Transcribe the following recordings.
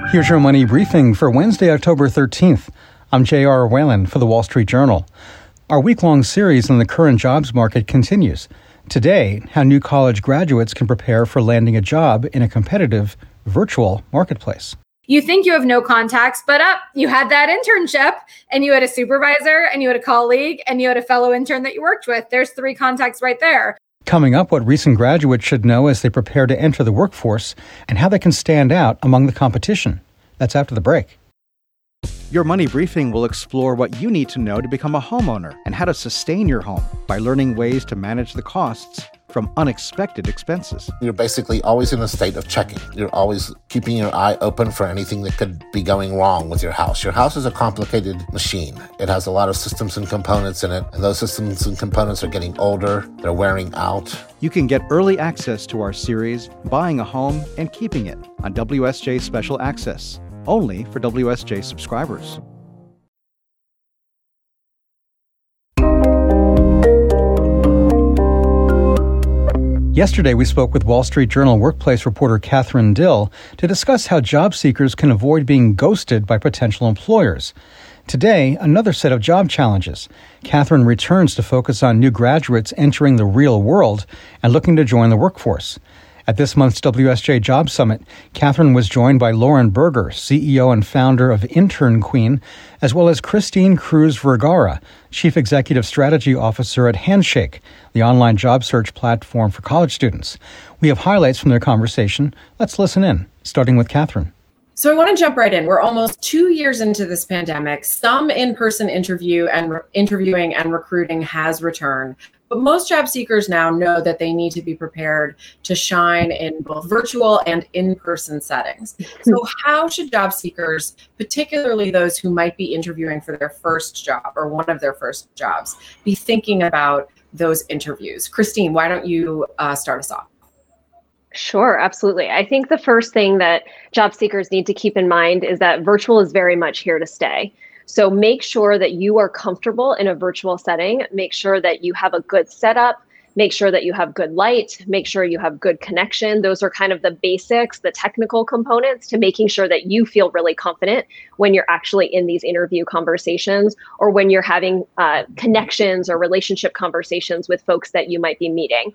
Here's your money briefing for Wednesday, October 13th. I'm J.R. Whalen for the Wall Street Journal. Our week-long series on the current jobs market continues. Today, how new college graduates can prepare for landing a job in a competitive virtual marketplace. You think you have no contacts, but you had that internship and you had a supervisor and you had a colleague and you had a fellow intern that you worked with. There's 3 contacts right there. Coming up, what recent graduates should know as they prepare to enter the workforce and how they can stand out among the competition. That's after the break. Your Money Briefing will explore what you need to know to become a homeowner and how to sustain your home by learning ways to manage the costs from unexpected expenses. You're basically always in a state of checking. You're always keeping your eye open for anything that could be going wrong with your house. Your house is a complicated machine. It has a lot of systems and components in it, and those systems and components are getting older. They're wearing out. You can get early access to our series, Buying a Home and Keeping It, on WSJ Special Access, only for WSJ subscribers. Yesterday, we spoke with Wall Street Journal workplace reporter Catherine Dill to discuss how job seekers can avoid being ghosted by potential employers. Today, another set of job challenges. Catherine returns to focus on new graduates entering the real world and looking to join the workforce. At this month's WSJ Job Summit, Catherine was joined by Lauren Berger, CEO and founder of Intern Queen, as well as Christine Cruz Vergara, Chief Executive Strategy Officer at Handshake, the online job search platform for college students. We have highlights from their conversation. Let's listen in, starting with Catherine. So I want to jump right in. We're almost 2 years into this pandemic. Some in-person interviewing and recruiting has returned. But most job seekers now know that they need to be prepared to shine in both virtual and in-person settings. So how should job seekers, particularly those who might be interviewing for their first job or one of their first jobs, be thinking about those interviews? Christine, why don't you start us off? Sure, absolutely. I think the first thing that job seekers need to keep in mind is that virtual is very much here to stay. So make sure that you are comfortable in a virtual setting. Make sure that you have a good setup. Make sure that you have good light. Make sure you have good connection. Those are kind of the basics, the technical components to making sure that you feel really confident when you're actually in these interview conversations or when you're having connections or relationship conversations with folks that you might be meeting.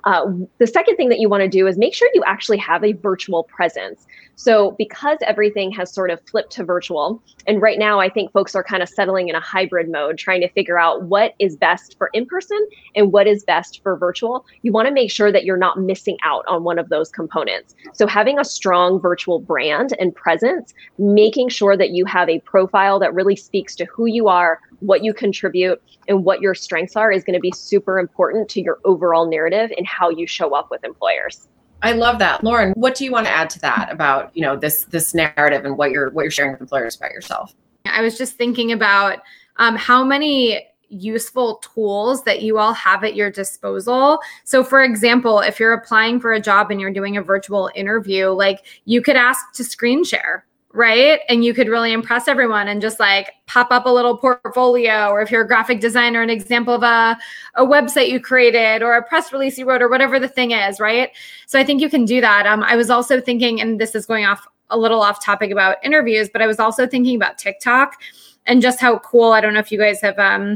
The second thing that you want to do is make sure you actually have a virtual presence. So because everything has sort of flipped to virtual, and right now I think folks are kind of settling in a hybrid mode, trying to figure out what is best for in-person and what is best for virtual, you want to make sure that you're not missing out on one of those components. So having a strong virtual brand and presence, making sure that you have a profile that really speaks to who you are, what you contribute, and what your strengths are is going to be super important to your overall narrative and how you show up with employers. I love that. Lauren, what do you want to add to that about, this narrative and what you're sharing with employers about yourself? I was just thinking about how many useful tools that you all have at your disposal. So for example, if you're applying for a job and you're doing a virtual interview, like you could ask to screen share, right? And you could really impress everyone and just like pop up a little portfolio, or if you're a graphic designer, an example of a website you created or a press release you wrote or whatever the thing is, right? So I think you can do that. I was also thinking, and this is going off a little off topic about interviews, but I was also thinking about TikTok and just how cool. I don't know if you guys have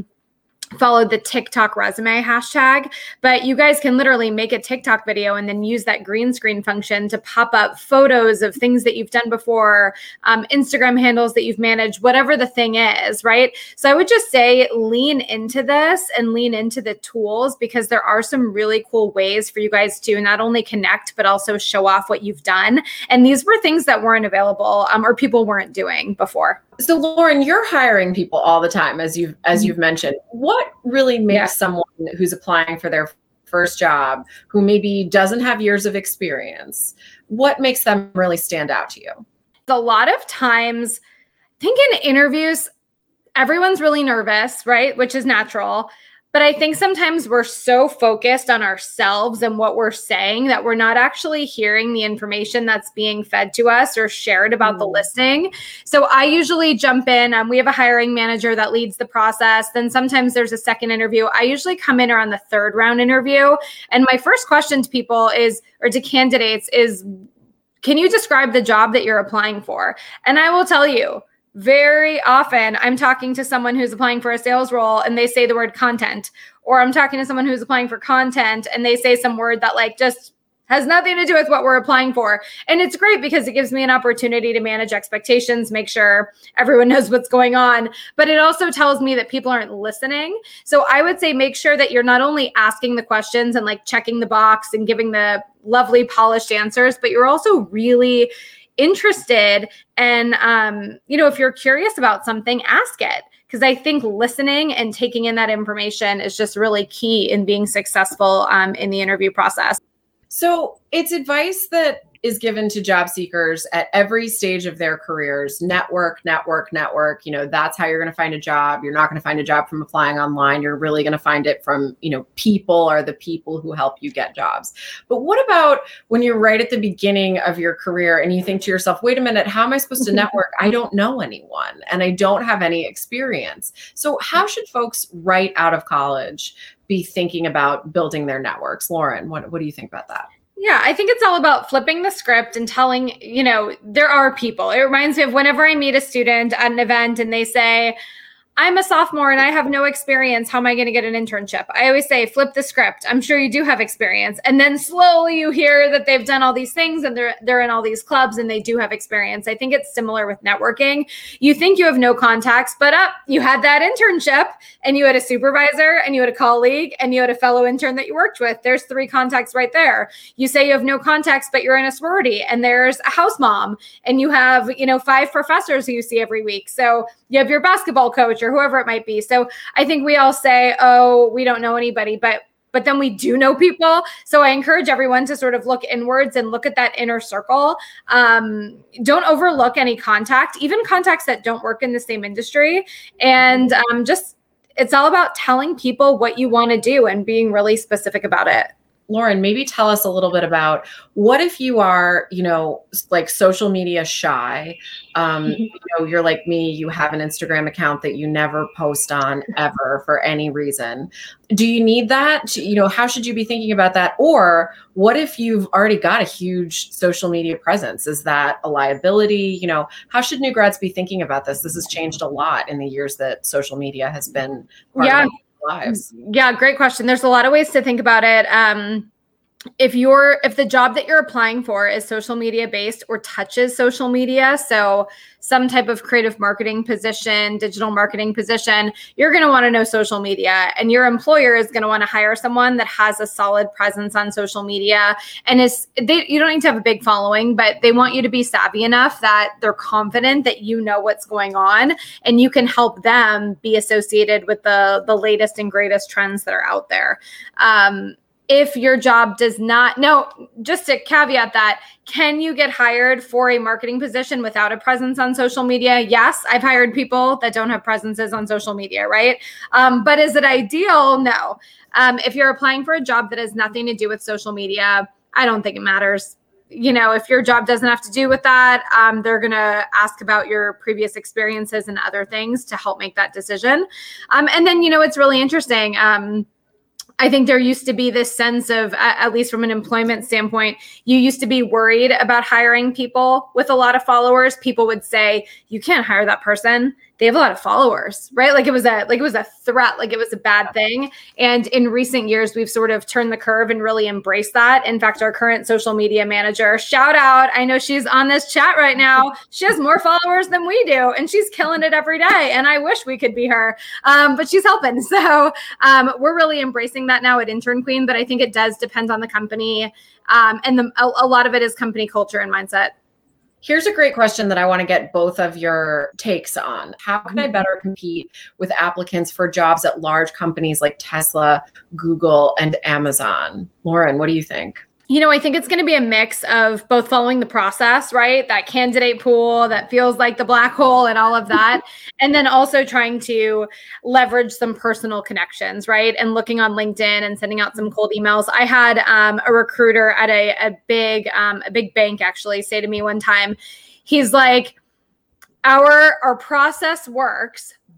followed the TikTok resume hashtag, but you guys can literally make a TikTok video and then use that green screen function to pop up photos of things that you've done before, Instagram handles that you've managed, whatever the thing is, right? So I would just say lean into this and lean into the tools, because there are some really cool ways for you guys to not only connect, but also show off what you've done. And these were things that weren't available or people weren't doing before. So Lauren, you're hiring people all the time, as you've mentioned. What really makes someone who's applying for their first job, who maybe doesn't have years of experience, what makes them really stand out to you? A lot of times, I think in interviews, everyone's really nervous, right? Which is natural. But I think sometimes we're so focused on ourselves and what we're saying that we're not actually hearing the information that's being fed to us or shared about the listing. So I usually jump in. We have a hiring manager that leads the process. Then sometimes there's a second interview. I usually come in around the third round interview. And my first question to people is, or to candidates is, can you describe the job that you're applying for? And I will tell you, very often I'm talking to someone who's applying for a sales role and they say the word content, or I'm talking to someone who's applying for content and they say some word that like just has nothing to do with what we're applying for. And it's great because it gives me an opportunity to manage expectations, make sure everyone knows what's going on. But it also tells me that people aren't listening. So I would say make sure that you're not only asking the questions and like checking the box and giving the lovely polished answers, but you're also really interested. And, if you're curious about something, ask it. Because I think listening and taking in that information is just really key in being successful in the interview process. So it's advice that is given to job seekers at every stage of their careers. Network. That's how you're going to find a job. You're not going to find a job from applying online. You're really going to find it from, people are the people who help you get jobs. But what about when you're right at the beginning of your career and you think to yourself, wait a minute, how am I supposed to network? I don't know anyone and I don't have any experience. So how should folks right out of college be thinking about building their networks? Lauren, what do you think about that? Yeah, I think it's all about flipping the script and telling, there are people. It reminds me of whenever I meet a student at an event and they say, I'm a sophomore and I have no experience. How am I going to get an internship? I always say, flip the script. I'm sure you do have experience. And then slowly you hear that they've done all these things and they're in all these clubs and they do have experience. I think it's similar with networking. You think you have no contacts, but you had that internship and you had a supervisor and you had a colleague and you had a fellow intern that you worked with. There's 3 contacts right there. You say you have no contacts, but you're in a sorority and there's a house mom and you have, 5 professors who you see every week. So you have your basketball coach or whoever it might be. So I think we all say, oh, we don't know anybody, but then we do know people. So I encourage everyone to sort of look inwards and look at that inner circle. Don't overlook any contact, even contacts that don't work in the same industry. And it's all about telling people what you want to do and being really specific about it. Lauren, maybe tell us a little bit about what if you are, like social media shy, you're like me, you have an Instagram account that you never post on ever for any reason. Do you need that? How should you be thinking about that? Or what if you've already got a huge social media presence? Is that a liability? How should new grads be thinking about this? This has changed a lot in the years that social media has been part of lives. Yeah, great question. There's a lot of ways to think about it. If the job that you're applying for is social media based or touches social media, so some type of creative marketing position, digital marketing position, you're going to want to know social media, and your employer is going to want to hire someone that has a solid presence on social media. And you don't need to have a big following, but they want you to be savvy enough that they're confident that you know what's going on and you can help them be associated with the latest and greatest trends that are out there. If your job does not, just to caveat that, can you get hired for a marketing position without a presence on social media? Yes, I've hired people that don't have presences on social media, right? But is it ideal? No. If you're applying for a job that has nothing to do with social media, I don't think it matters. If your job doesn't have to do with that, they're going to ask about your previous experiences and other things to help make that decision. And then, it's really interesting. I think there used to be this sense of, at least from an employment standpoint, you used to be worried about hiring people with a lot of followers. People would say, you can't hire that person. They have a lot of followers, right? Like it was a threat, like it was a bad thing. And in recent years, we've sort of turned the curve and really embraced that. In fact, our current social media manager, shout out, I know she's on this chat right now. She has more followers than we do, and she's killing it every day. And I wish we could be her, but she's helping. So we're really embracing that now at Intern Queen, but I think it does depend on the company. And a lot of it is company culture and mindset. Here's a great question that I want to get both of your takes on. How can I better compete with applicants for jobs at large companies like Tesla, Google, and Amazon? Lauren, what do you think? I think it's going to be a mix of both following the process, right? That candidate pool that feels like the black hole and all of that. And then also trying to leverage some personal connections, right? And looking on LinkedIn and sending out some cold emails. I had a recruiter at a big bank actually say to me one time, he's like, our process works,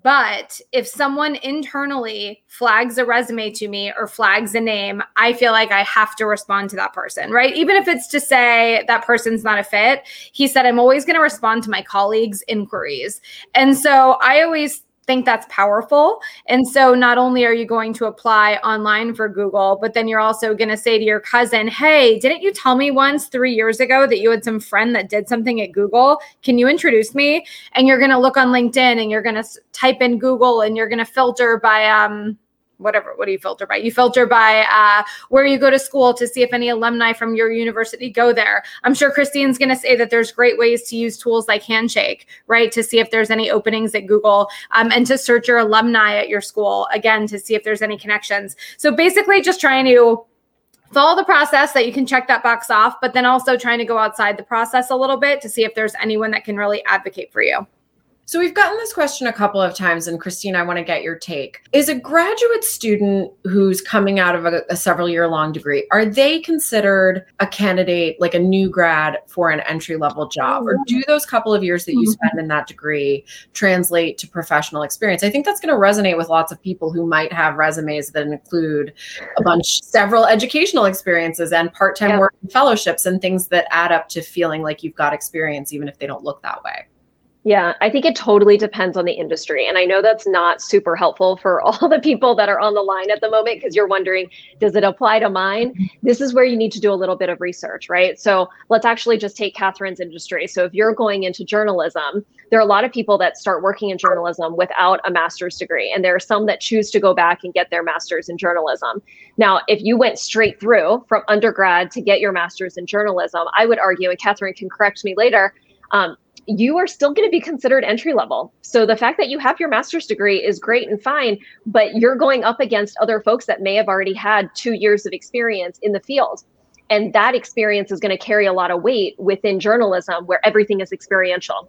But if someone internally flags a resume to me or flags a name, I feel like I have to respond to that person, right? Even if it's to say that person's not a fit. He said, I'm always going to respond to my colleagues' inquiries. And so I always think that's powerful. And so not only are you going to apply online for Google, but then you're also going to say to your cousin, hey, didn't you tell me once 3 years ago that you had some friend that did something at Google? Can you introduce me? And you're going to look on LinkedIn and you're going to type in Google and you're going to filter by, what do you filter by? You filter by where you go to school to see if any alumni from your university go there. I'm sure Christine's going to say that there's great ways to use tools like Handshake, right? To see if there's any openings at Google and to search your alumni at your school, again, to see if there's any connections. So basically just trying to follow the process that you can check that box off, but then also trying to go outside the process a little bit to see if there's anyone that can really advocate for you. So we've gotten this question a couple of times, and Christine, I want to get your take. Is a graduate student who's coming out of a several-year-long degree, are they considered a candidate, like a new grad for an entry-level job? Or do those couple of years that you spend in that degree translate to professional experience? I think that's going to resonate with lots of people who might have resumes that include several educational experiences and part-time work and fellowships and things that add up to feeling like you've got experience, even if they don't look that way. Yeah, I think it totally depends on the industry. And I know that's not super helpful for all the people that are on the line at the moment, because you're wondering, does it apply to mine? This is where you need to do a little bit of research, right? So let's actually just take Catherine's industry. So if you're going into journalism, there are a lot of people that start working in journalism without a master's degree. And there are some that choose to go back and get their master's in journalism. Now, if you went straight through from undergrad to get your master's in journalism, I would argue, and Catherine can correct me later, you are still going to be considered entry level. So the fact that you have your master's degree is great and fine, but you're going up against other folks that may have already had 2 years of experience in the field. And that experience is going to carry a lot of weight within journalism, where everything is experiential.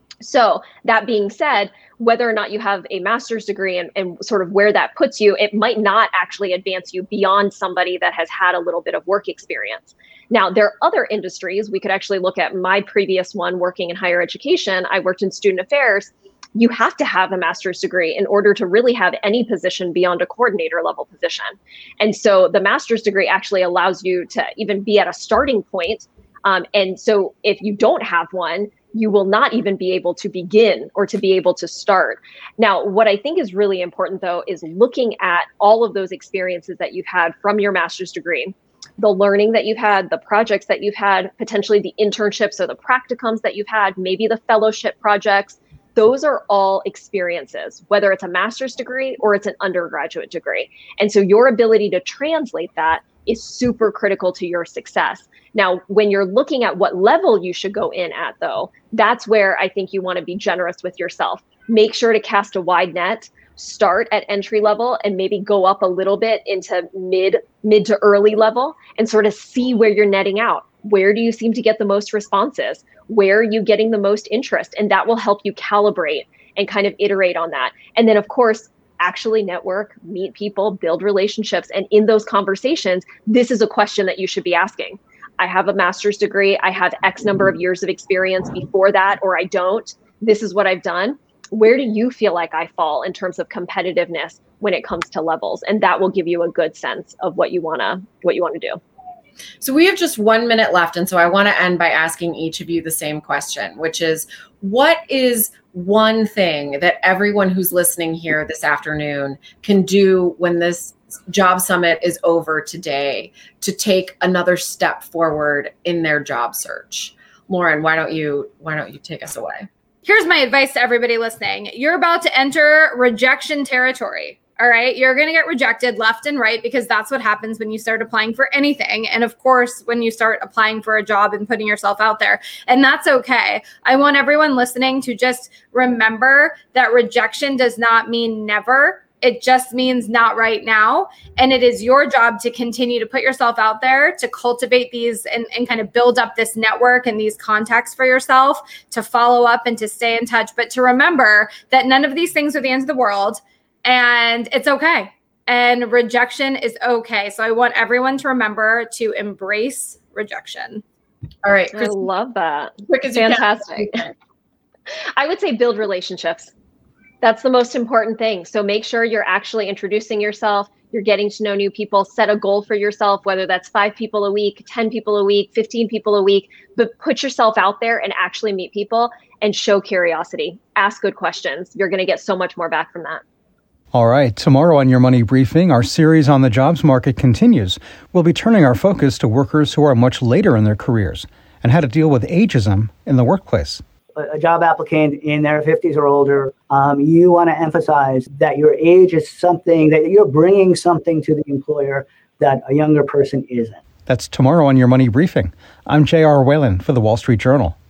So that being said, whether or not you have a master's degree and sort of where that puts you, it might not actually advance you beyond somebody that has had a little bit of work experience. Now, there are other industries. We could actually look at my previous one working in higher education. I worked in student affairs. You have to have a master's degree in order to really have any position beyond a coordinator level position. And so the master's degree actually allows you to even be at a starting point. And so if you don't have one, you will not even be able to begin or to be able to start. Now, what I think is really important, though, is looking at all of those experiences that you've had from your master's degree, the learning that you've had, the projects that you've had, potentially the internships or the practicums that you've had, maybe the fellowship projects. Those are all experiences, whether it's a master's degree or it's an undergraduate degree. And so your ability to translate that is super critical to your success. Now, when you're looking at what level you should go in at, though, that's where I think you want to be generous with yourself. Make sure to cast a wide net, start at entry level, and maybe go up a little bit into mid to early level and sort of see where you're netting out. Where do you seem to get the most responses? Where are you getting the most interest? And that will help you calibrate and kind of iterate on that. And then, of course, actually network, meet people, build relationships. And in those conversations, this is a question that you should be asking. I have a master's degree. I have X number of years of experience before that, or I don't. This is what I've done. Where do you feel like I fall in terms of competitiveness when it comes to levels? And that will give you a good sense of what you want to do. So we have just 1 minute left. And so I want to end by asking each of you the same question, which is, what is one thing that everyone who's listening here this afternoon can do when this job summit is over today to take another step forward in their job search? Lauren, why don't you take us away? Here's my advice to everybody listening. You're about to enter rejection territory. All right. You're going to get rejected left and right, because that's what happens when you start applying for anything. And of course, when you start applying for a job and putting yourself out there, and that's okay. I want everyone listening to just remember that rejection does not mean never. It just means not right now. And it is your job to continue to put yourself out there, to cultivate these and kind of build up this network and these contacts for yourself, to follow up and to stay in touch. But to remember that none of these things are the end of the world, and it's okay. And rejection is okay. So I want everyone to remember to embrace rejection. All right. I love that. Quick as fantastic. I would say build relationships. That's the most important thing. So make sure you're actually introducing yourself. You're getting to know new people. Set a goal for yourself, whether that's 5 people a week, 10 people a week, 15 people a week, but put yourself out there and actually meet people and show curiosity. Ask good questions. You're going to get so much more back from that. All right. Tomorrow on Your Money Briefing, our series on the jobs market continues. We'll be turning our focus to workers who are much later in their careers and how to deal with ageism in the workplace. A job applicant in their 50s or older, you want to emphasize that your age is something that you're bringing something to the employer that a younger person isn't. That's tomorrow on Your Money Briefing. I'm J.R. Whalen for the Wall Street Journal.